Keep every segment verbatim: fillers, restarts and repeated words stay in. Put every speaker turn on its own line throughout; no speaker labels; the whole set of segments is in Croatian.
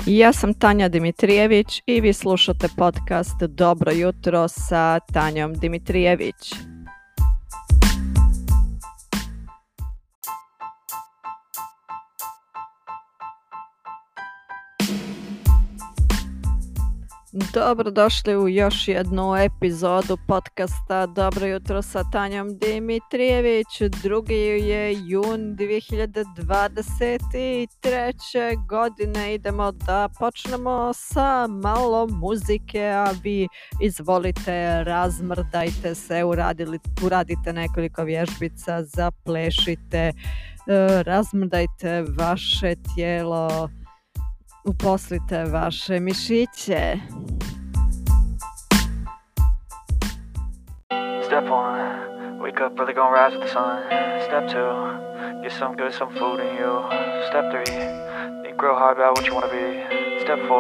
Ja sam Tanja Dimitrijević i vi slušate podcast Dobro jutro sa Tanjom Dimitrijević. Dobrodošli u još jednu epizodu podcasta Dobro jutro sa Tanjom Dimitrijević. Drugi je jun dvije hiljade dvadeset treće. godine. Idemo da počnemo sa malo muzike, a vi izvolite, razmrdajte se, uradili, uradite nekoliko vježbica, zaplešite, razmrdajte vaše tijelo, uposlite vaše mišiće.
Step one, wake up early, gonna rise with the sun. Step two, get some good, some food in you. Step three, think real hard about what you wanna be. Step four,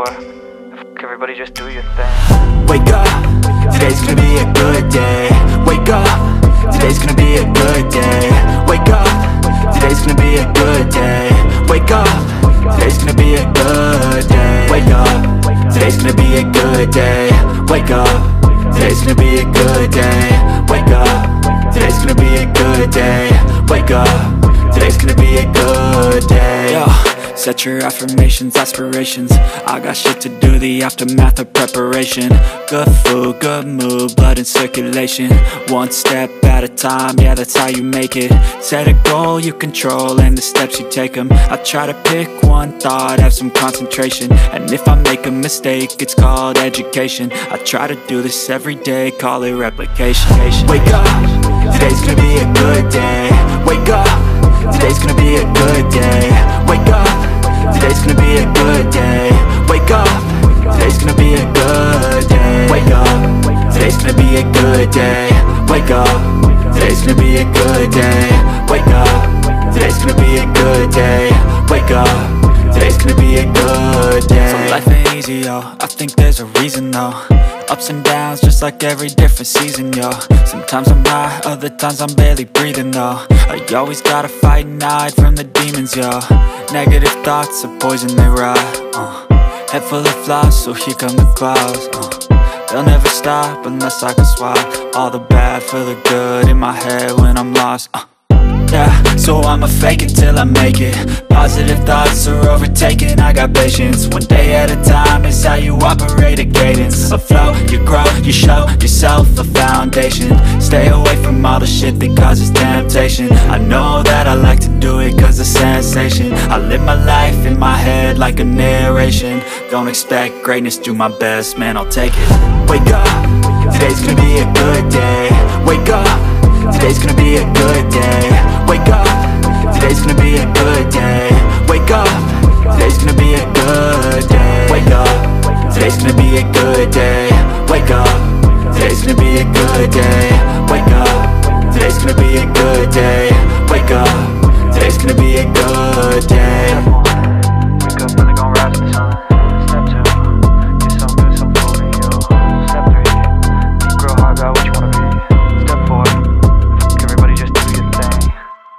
f- everybody just do your thing.
Wake up, today's gonna be a good day. Wake up, today's gonna be a good day. Wake up, today's gonna be a good day. Wake up, today's gonna be a good day. Wake up, today's gonna be a good day. Wake up, today's gonna be a good day. Wake up, today's gonna be a good day. Wake up, today's gonna be a good day. Yo, set your affirmations, aspirations. I got shit to do, the aftermath of preparation. Good food, good mood, blood in circulation. One step at a time, yeah, that's how you make it. Set a goal you control and the steps you take them. I try to pick one thought, have some concentration. And if I make a mistake, it's called education. I try to do this every day, call it replication. Wake up, today's gonna be a good day. Wake up, today's gonna be a good day. Wake up, today's gonna be a good day. Wake up, today's gonna be a good day. Wake up, today's gonna be a good day. Wake up, today's gonna be a good day. Wake up, today's gonna be a good day. Wake up, today's gonna be a good day. So life ain't easy, yo, I think there's a reason though. Ups and downs, just like every different season, yo. Sometimes I'm high, other times I'm barely breathing, though. I always gotta fight and hide from the demons, yo. Negative thoughts are poison, they rot, uh. Head full of flies, so here come the clouds, uh. They'll never stop unless I can swap all the bad for the good in my head when I'm lost, uh. Yeah, so I'ma fake it till I make it. Positive thoughts are overtaken, I got patience. One day at a time is how you operate a cadence. A flow, you grow, you show yourself a foundation. Stay away from all the shit that causes temptation. I know that I like to do it cause it's sensation. I live my life in my head like a narration. Don't expect greatness, do my best, man, I'll take it. Wake up, today's gonna be a good day. Wake up, today's gonna be a good day. Wake up, today's gonna be a good day. Wake up, today's gonna be a good day. Wake up, today's gonna be a good day. Wake up, today's gonna be a good day. Wake up, today's gonna be a good day. Wake up, today's gonna be a good day.
Wake up early, gonna rise with the sun. Step two, get some good, some food in you. Step three, think real hard about what you wanna be. Step four, f- everybody just do your thing.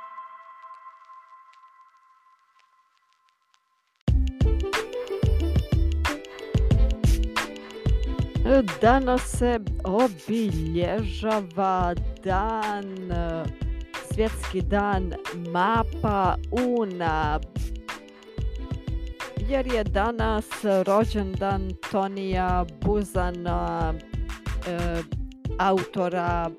Danas se obilježava dan, svjetski dan mapa Una, jer je danas rođendan Tonija Buzana, e, autora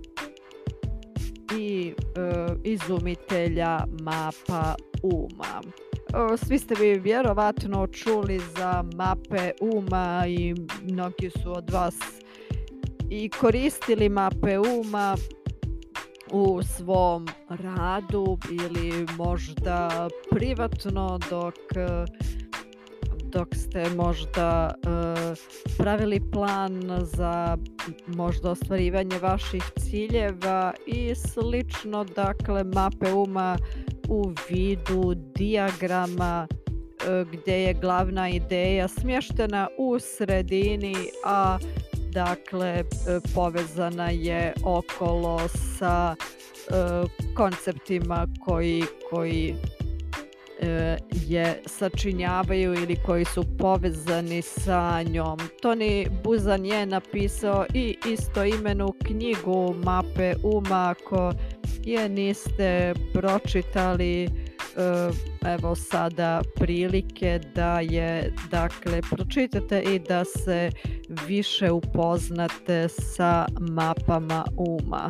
i e, izumitelja mapa Uma. Svi ste vi vjerovatno čuli za mape Uma i mnogi su od vas i koristili mape Uma u svom radu ili možda privatno dok, dok ste možda uh, pravili plan za možda ostvarivanje vaših ciljeva i slično. Dakle, mape Uma u vidu dijagrama gdje je glavna ideja smještena u sredini, a dakle povezana je okolo sa konceptima koji, koji e, je sačinjavaju ili koji su povezani sa njom. Toni Buzan je napisao i istoimenu knjigu Mape uma. Ako je niste pročitali, evo sada prilike da je, dakle, pročitate i da se više upoznate sa mapama uma.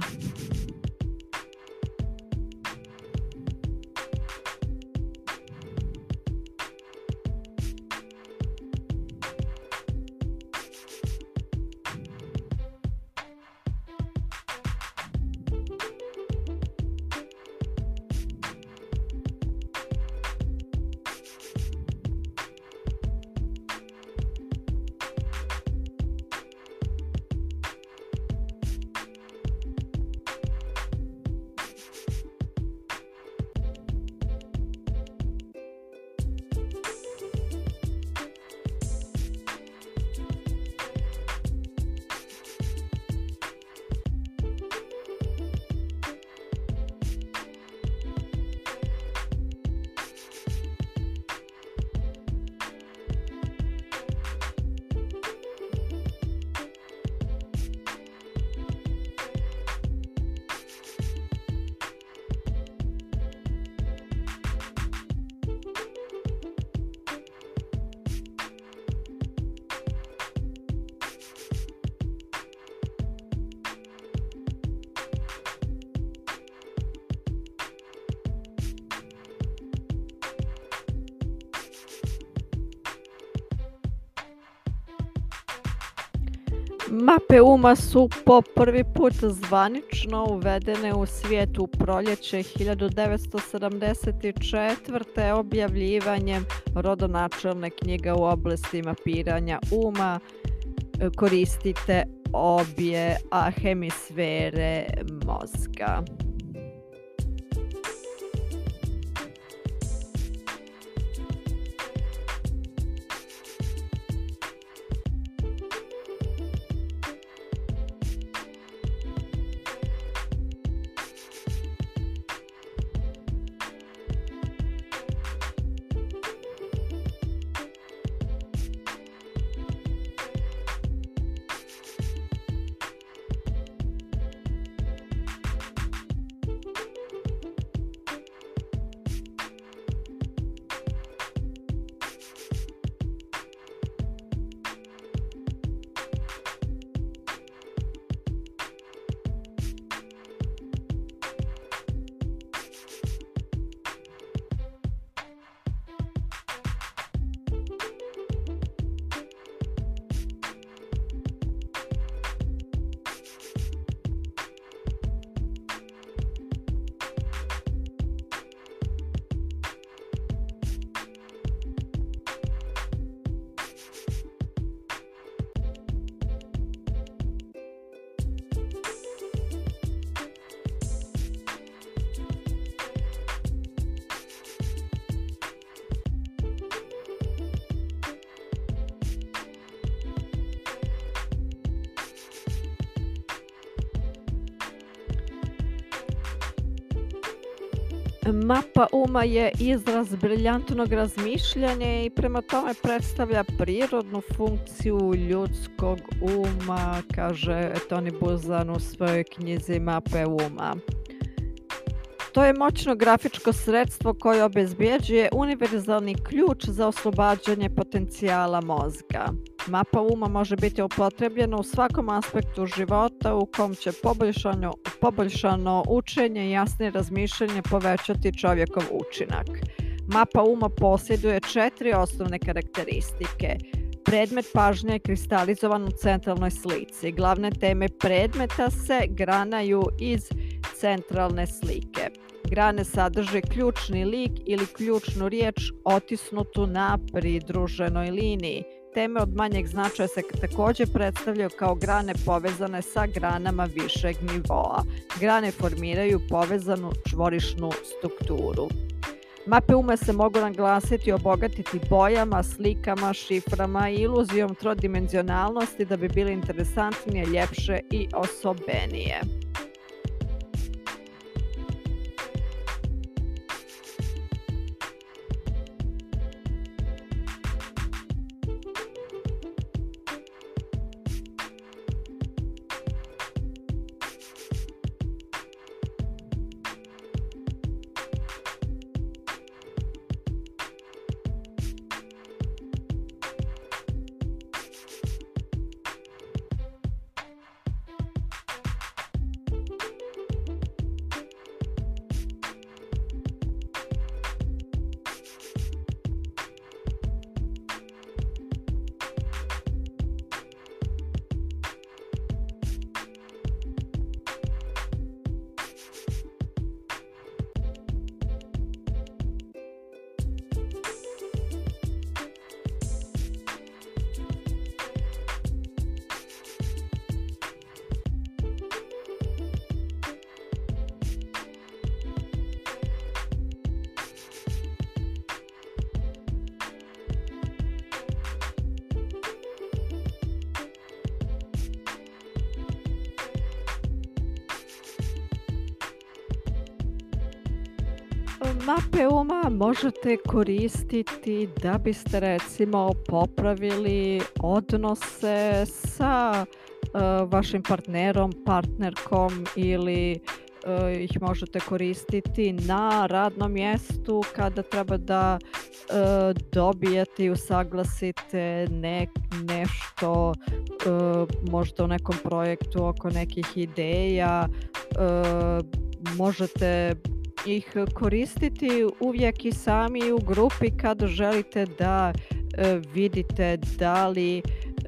Mape uma su po prvi put zvanično uvedene u svijet u proljeće hiljadu devetsto sedamdeset četvrte. objavljivanjem rodonačelne knjige u oblasti mapiranja uma. Koristite obje hemisfere mozga. Mapa uma je izraz briljantnog razmišljanja i prema tome predstavlja prirodnu funkciju ljudskog uma, kaže Toni Buzan u svojoj knjizi Mape uma. To je moćno grafičko sredstvo koje obezbjeđuje univerzalni ključ za oslobađanje potencijala mozga. Mapa uma može biti upotrebljena u svakom aspektu života u kom će poboljšano, poboljšano učenje i jasnije razmišljanje povećati čovjekov učinak. Mapa uma posjeduje četiri osnovne karakteristike. Predmet pažnje je kristalizovan u centralnoj slici. Glavne teme predmeta se granaju iz centralne slike. Grane sadrže ključni lik ili ključnu riječ otisnutu na pridruženoj liniji. Teme od manjeg značaja se također predstavljaju kao grane povezane sa granama višeg nivoa. Grane formiraju povezanu čvorišnu strukturu. Mape uma se mogu naglasiti i obogatiti bojama, slikama, šiframa i iluzijom trodimenzionalnosti da bi bile interesantnije, ljepše i osobenije. Mape uma možete koristiti da biste recimo popravili odnose sa e, vašim partnerom, partnerkom ili e, ih možete koristiti na radnom mjestu kada treba da e, dobijete i usaglasite ne, nešto e, možda u nekom projektu oko nekih ideja. E, možete ih koristiti uvijek i sami u grupi kada želite da e, vidite da li e,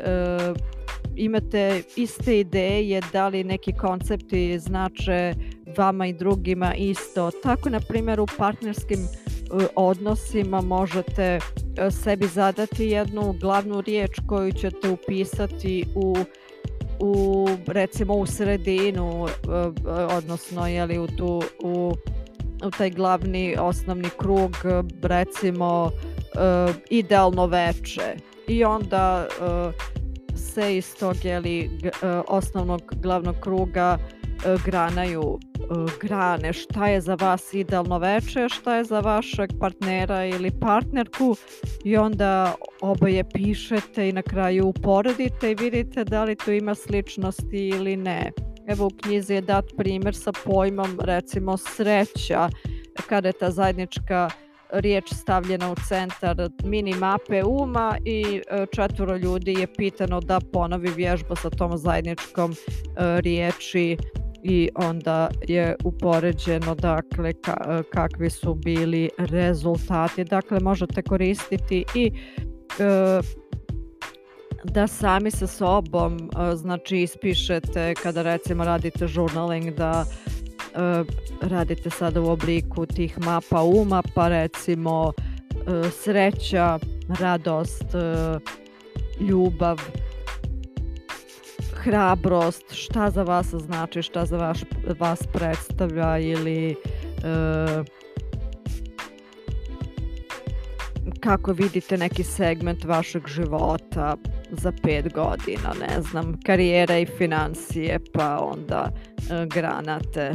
imate iste ideje, da li neki koncepti znače vama i drugima isto. Tako, na primjer, u partnerskim e, odnosima možete e, sebi zadati jednu glavnu riječ koju ćete upisati u u recimo u sredinu, odnosno jeli, u, tu, u, u taj glavni osnovni krug, recimo idealno veče, i onda se iz tog jeli, osnovnog glavnog kruga granaju grane šta je za vas idealno veče, šta je za vašeg partnera ili partnerku, i onda oboje pišete i na kraju uporedite i vidite da li tu ima sličnosti ili ne. Evo, u knjizi je dat primjer sa pojmom recimo sreća, kada je ta zajednička riječ stavljena u centar mini mape uma i četvoro ljudi je pitano da ponovi vježbu sa tom zajedničkom riječi i onda je upoređeno dakle ka, kakvi su bili rezultati. Dakle, možete koristiti i e, da sami sa sobom e, znači ispišete kada recimo radite journaling, da e, radite sada u obliku tih mapa uma, pa recimo e, sreća, radost, e, ljubav, hrabrost, šta za vas znači, šta za vas, vas predstavlja, ili e, kako vidite neki segment vašeg života za pet godina, ne znam, karijera i financije, pa onda e, granate.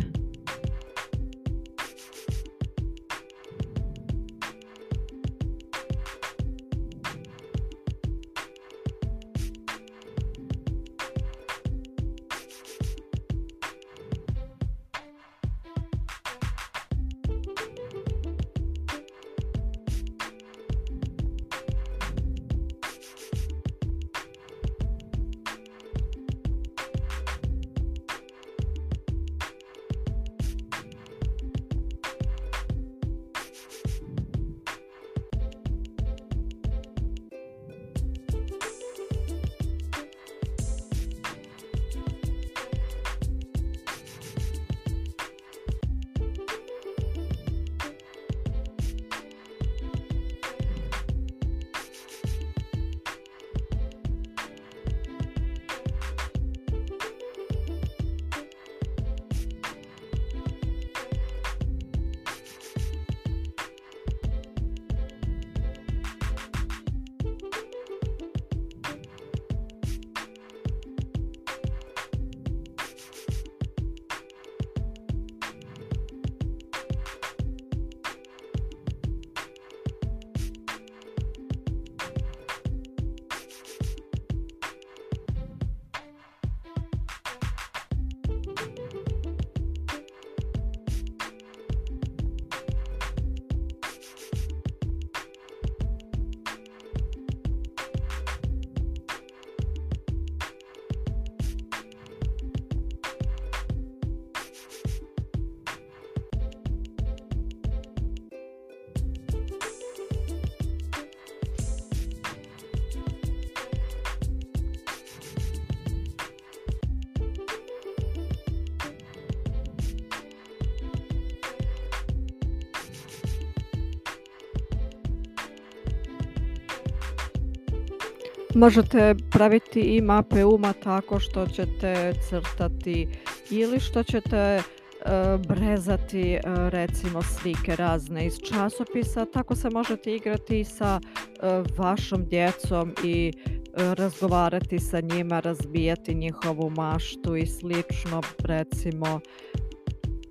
Možete praviti i mape uma tako što ćete crtati ili što ćete uh, brezati uh, recimo slike razne iz časopisa. Tako se možete igrati i sa uh, vašom djecom i uh, razgovarati sa njima, razbijati njihovu maštu i slično. Recimo,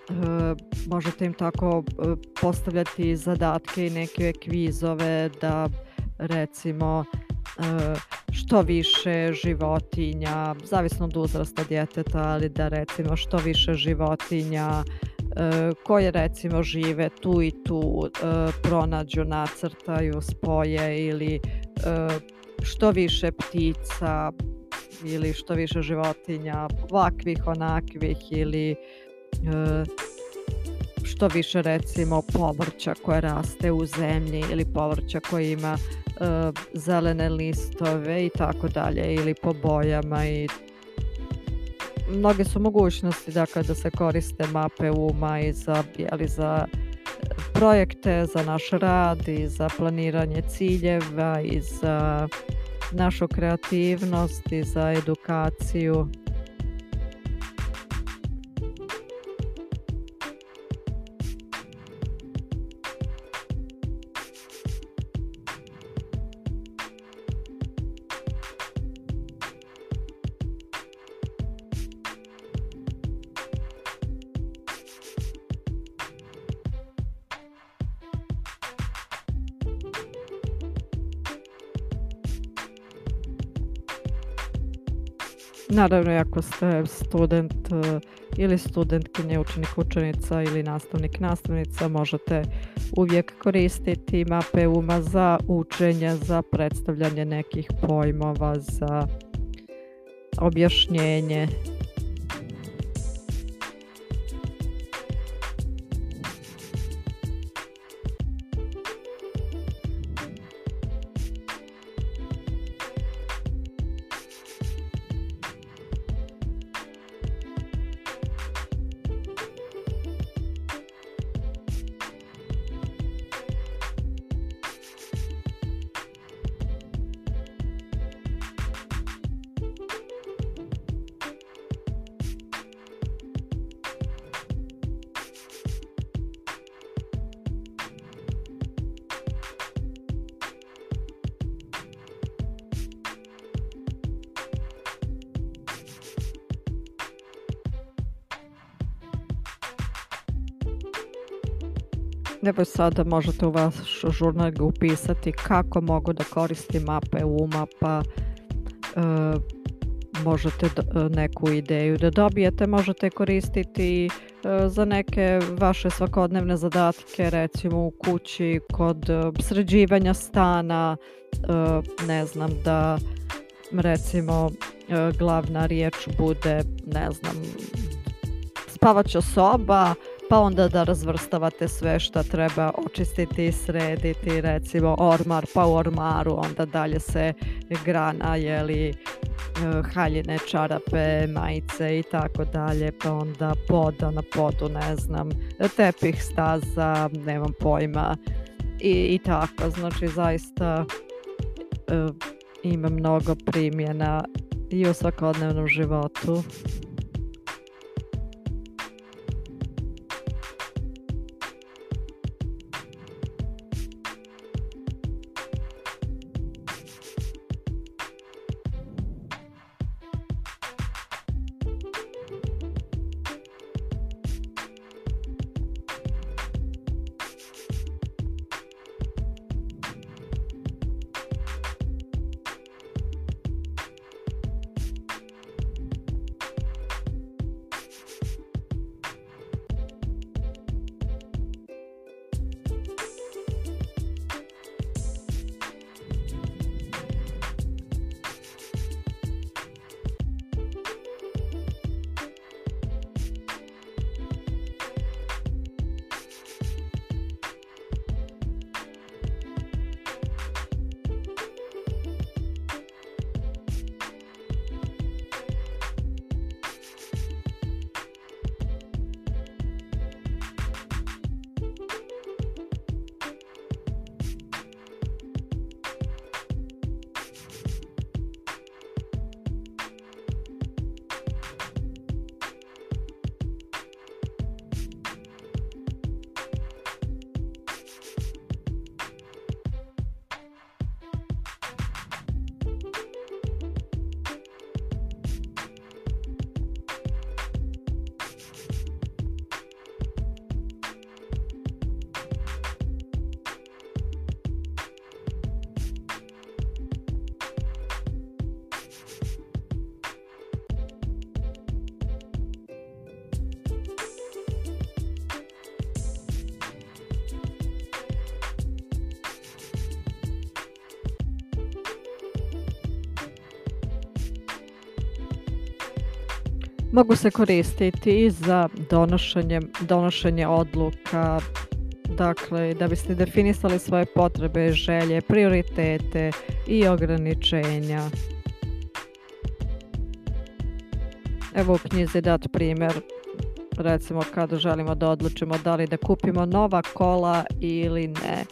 možete im tako e, postavljati zadatke i neke kvizove da recimo e, što više životinja, zavisno od uzrasta djeteta, ali da recimo što više životinja e, koje recimo žive tu i tu e, pronađu, nacrtaju, spoje ili e, što više ptica ili što više životinja, ovakvih, onakvih ili e, što više recimo povrća koje raste u zemlji ili povrća koje ima e, zelene listove i tako dalje ili po bojama i mnoge su mogućnosti dakle da se koriste mape uma i za, jeli, za projekte, za naš rad i za planiranje ciljeva i za našu kreativnost i za edukaciju. Naravno, ako ste student e, ili studentkinja, učenik, učenica ili nastavnik, nastavnica, možete uvijek koristiti mape uma za učenje, za predstavljanje nekih pojmova, za objašnjenje. Evo sada možete u vaš žurnal upisati kako mogu da koristim mape uma, pa e, možete d- neku ideju da dobijete, možete koristiti e, za neke vaše svakodnevne zadatke, recimo u kući, kod e, sređivanja stana, e, ne znam, da recimo e, glavna riječ bude, ne znam, spavaća soba, pa onda da razvrstavate sve što treba očistiti i srediti, recimo ormar, pa u ormaru onda dalje se grana, jeli, haljine, čarape, majice i tako dalje, pa onda poda na podu, ne znam, tepih, staza, nemam pojma i, i tako, znači zaista e, ima mnogo primjena i u svakodnevnom životu. Mogu se koristiti i za donošenje, donošenje odluka, dakle da biste definisali svoje potrebe, želje, prioritete i ograničenja. Evo u knjizi dat primjer, recimo kada želimo da odlučimo da li da kupimo nova kola ili ne.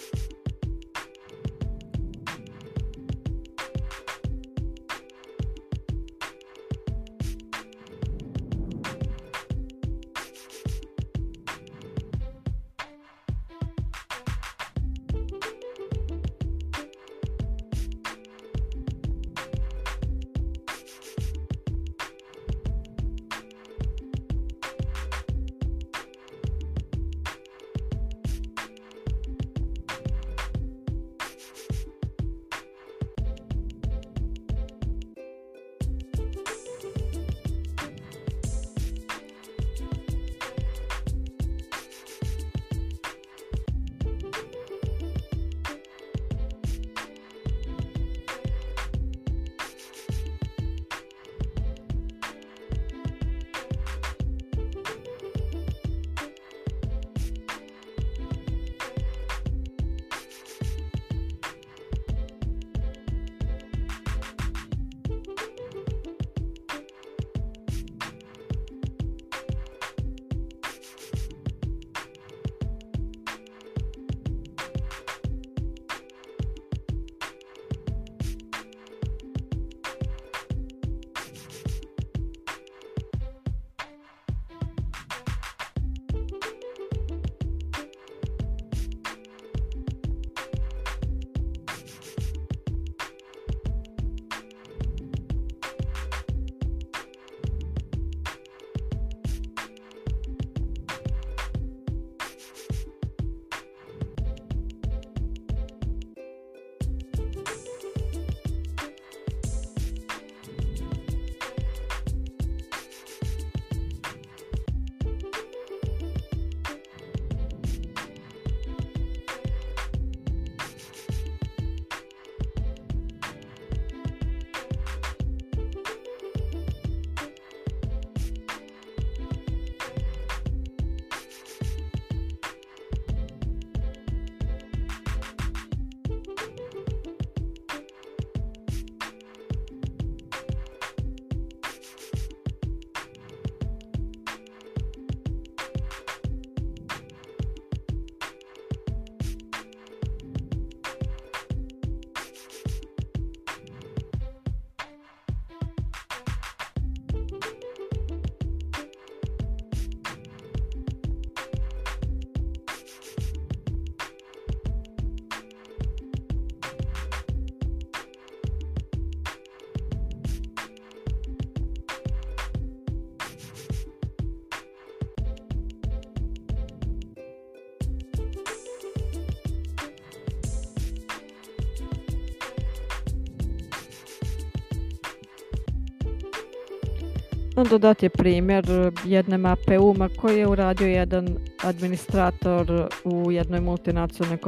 Onda dat je primjer jedne mape uma koji je uradio jedan administrator u jednoj multinacionalnoj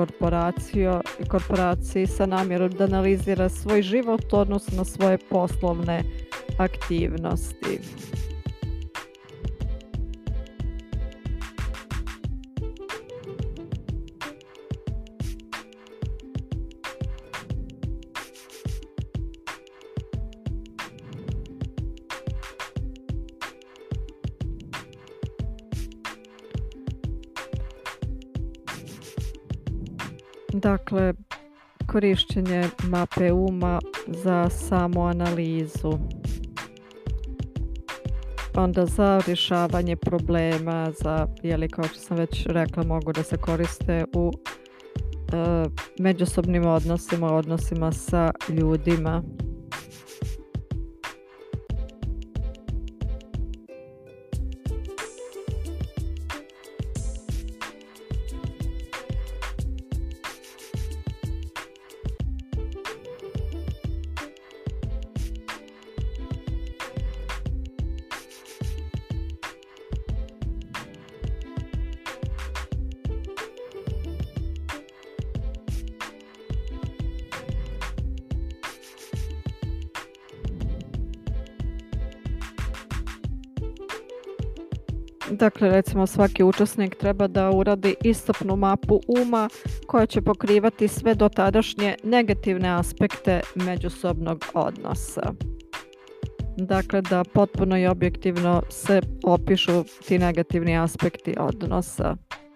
korporaciji sa namjerom da analizira svoj život odnosno na svoje poslovne aktivnosti. Dakle, korištenje mape uma za samoanalizu. Onda za rješavanje problema, za, jeli, kao što sam već rekla, mogu da se koriste u e, međusobnim odnosima, odnosima sa ljudima. Dakle, recimo svaki učesnik treba da uradi iscrpnu mapu uma koja će pokrivati sve dotadašnje negativne aspekte međusobnog odnosa. Dakle, da potpuno i objektivno se opišu ti negativni aspekti odnosa.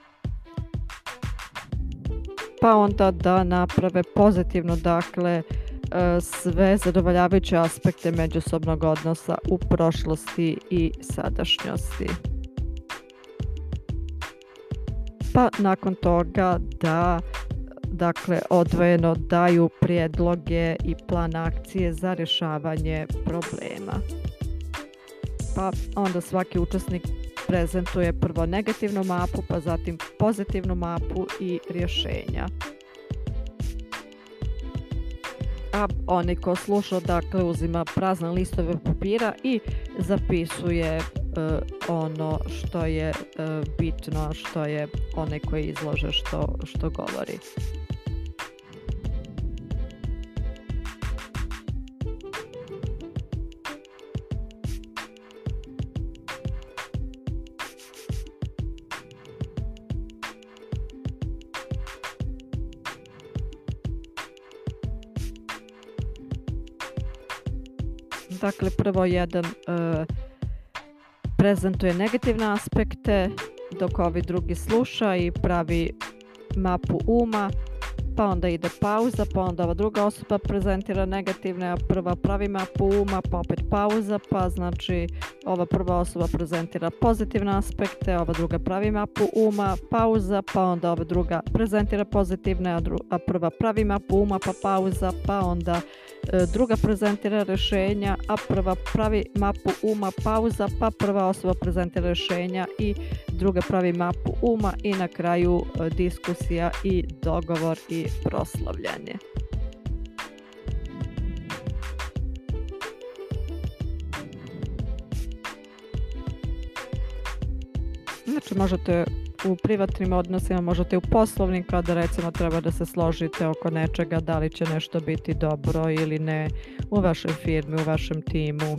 Pa onda da naprave pozitivno, dakle, sve zadovoljavajuće aspekte međusobnog odnosa u prošlosti i sadašnjosti. Pa nakon toga da, dakle, odvojeno daju prijedloge i plan akcije za rješavanje problema. Pa onda svaki učesnik prezentuje prvo negativnu mapu, pa zatim pozitivnu mapu i rješenja. A onaj ko sluša, dakle, uzima prazne listove papira i zapisuje uh, ono što je uh, bitno, što je onaj koji izlaže što, što govori. Dakle, prvo jedan uh, prezentuje negativne aspekte, dok ovi drugi sluša i pravi mapu uma, pa onda ide pauza, pa onda ova druga osoba prezentira negativne, a prva pravi mapu uma, pa opet pauza, pa znači ova prva osoba prezentira pozitivne aspekte, ova druga pravi mapu uma, pauza, pa onda ova druga prezentira pozitivne, a, dru- a prva pravi mapu uma, pa pauza, pa onda e, druga prezentira rješenja, a prva pravi mapu uma, pauza, pa prva osoba prezentira rješenja i druga pravi mapu uma i na kraju e, diskusija i dogovor i proslavljanje. Znači možete u privatnim odnosima, možete u poslovnim, kada recimo treba da se složite oko nečega, da li će nešto biti dobro ili ne u vašoj firmi, u vašem timu.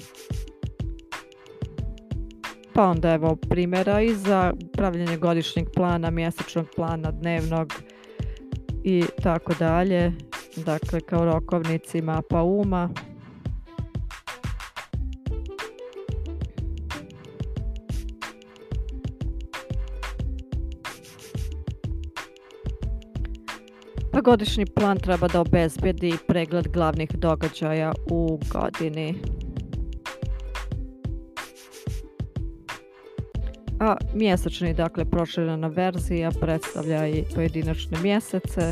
Pa onda evo primjera i za pravljenje godišnjeg plana, mjesečnog plana, dnevnog i tako dalje. Dakle, kao rokovnici mapa uma. Pa godišnji plan treba da obezbedi pregled glavnih događaja u godini. A mjesečni, dakle, proširena verzija predstavlja i pojedinačne mjesece.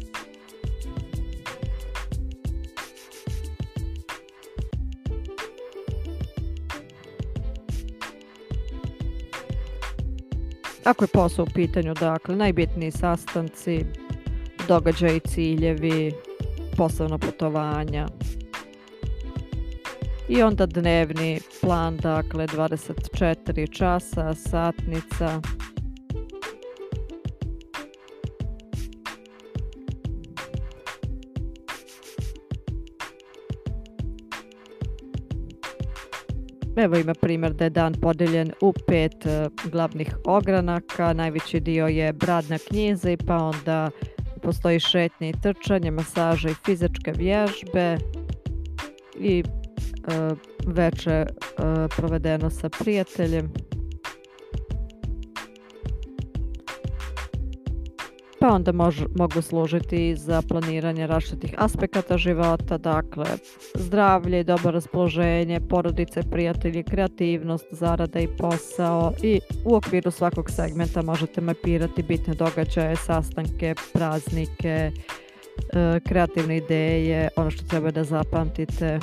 Ako je posao u pitanju, dakle, najbitniji sastanci, događaji, ciljevi, poslovna putovanja. I onda dnevni plan, dakle, dvadeset četiri časa, satnica. Evo ima primjer da je dan podijeljen u pet uh, glavnih ogranaka. Najveći dio je rad na knjizi, pa onda postoji šetnje i trčanje, masaža i fizičke vježbe i uh, veče uh, provedeno sa prijateljem. Pa onda mož, mogu služiti za planiranje različitih aspekata života, dakle zdravlje i dobro raspoloženje, porodice, prijatelji, kreativnost, zarada i posao, i u okviru svakog segmenta možete mapirati bitne događaje, sastanke, praznike, kreativne ideje, ono što treba da zapamtite.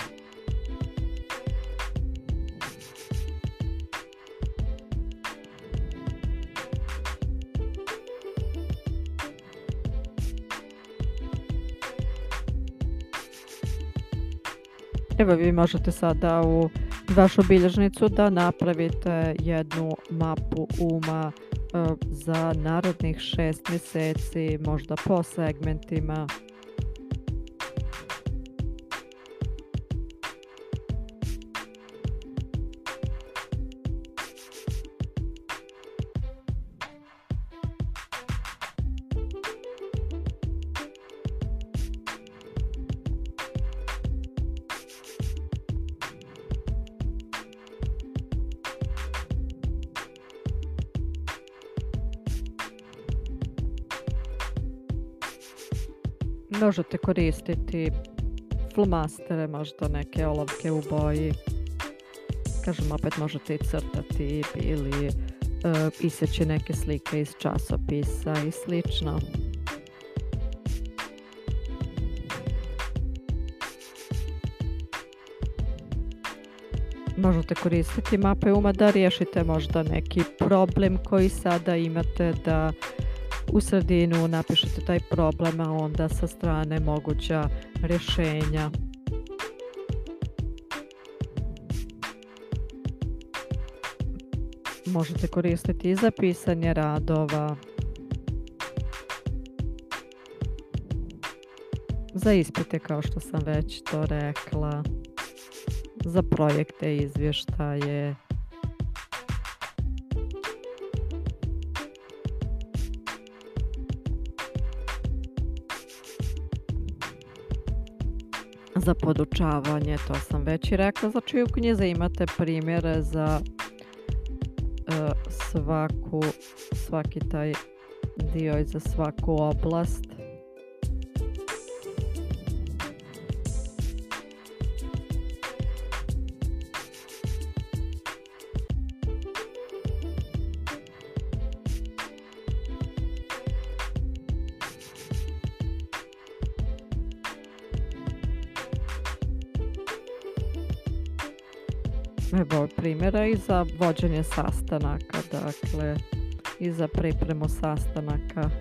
Evo vi možete sada u vašu bilježnicu da napravite jednu mapu uma e, za narednih šest mjeseci, možda po segmentima. Možete koristiti flomastere, možda neke olovke u boji. Kažem, opet možete i crtati ili uh, isjeći neke slike iz časopisa i slično. Možete koristiti mape uma da riješite možda neki problem koji sada imate, da u sredinu napišete taj problem, a onda sa strane moguća rješenja. Možete koristiti i za pisanje radova, za ispite kao što sam već to rekla, za projekte i izvještaje. Za podučavanje, to sam već i rekla, znači u knjizi imate primjere za uh, svaku, svaki taj dio i za svaku oblast. Evo primjera i za vođenje sastanaka, dakle i za pripremu sastanaka.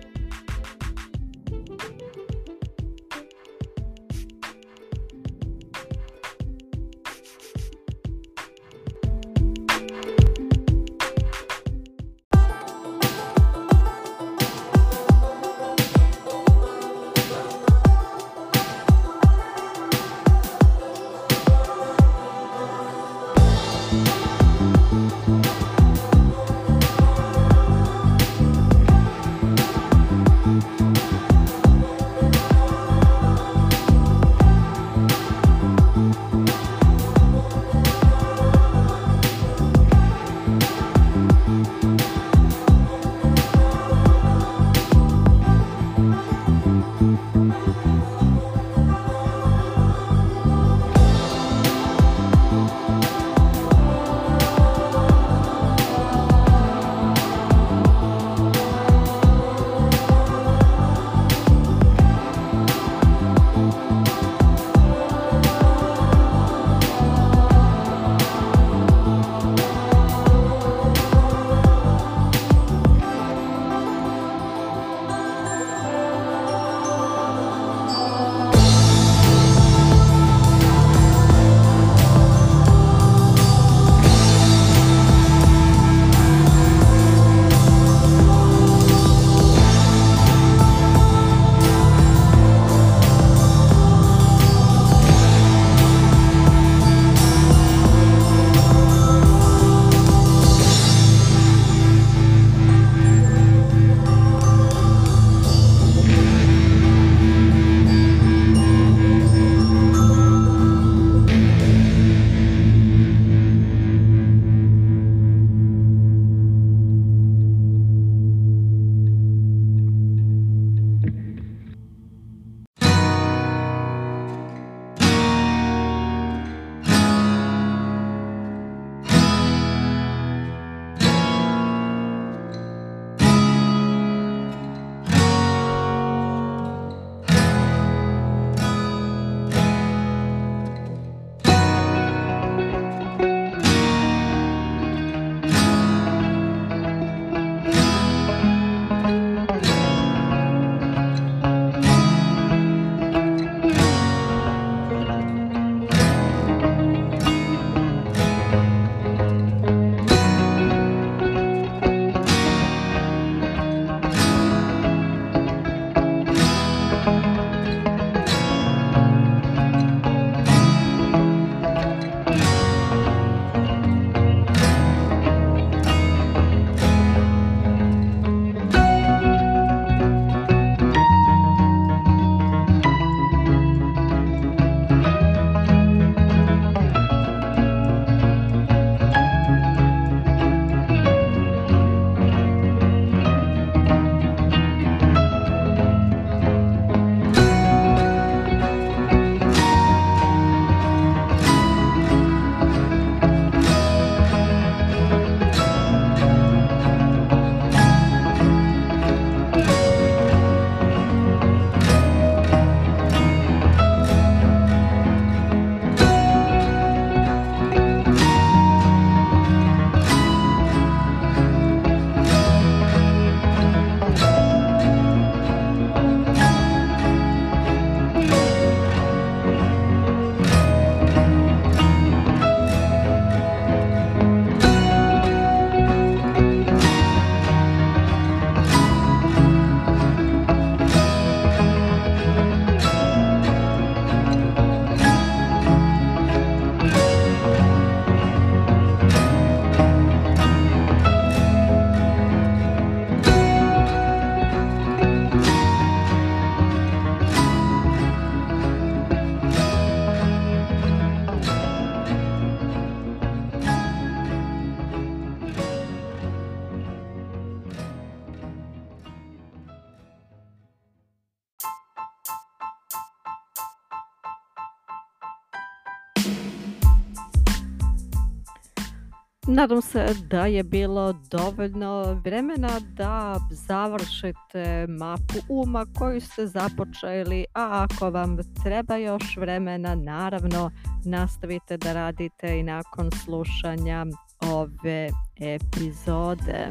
Nadam se da je bilo dovoljno vremena da završite mapu uma koju ste započeli, a ako vam treba još vremena, naravno nastavite da radite i nakon slušanja ove epizode.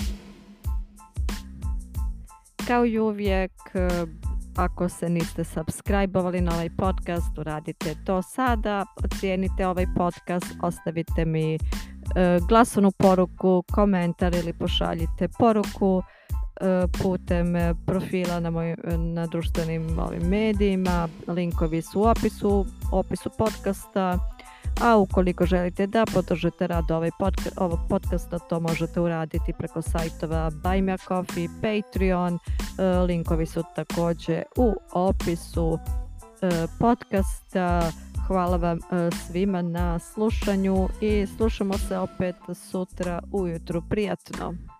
Kao i uvijek, ako se niste subscribe-ovali na ovaj podcast, uradite to sada, ocijenite ovaj podcast, ostavite mi glasovnu poruku, komentar ili pošaljite poruku putem profila na, moj, na društvenim ovim medijima. Linkovi su u opisu, opisu podcasta, a ukoliko želite da podržite rad ovaj podca- ovog podcasta, to možete uraditi preko sajtova Buy Me A Coffee, Patreon. Linkovi su također u opisu podcasta. Hvala vam svima na slušanju i slušamo se opet sutra ujutru. Prijatno!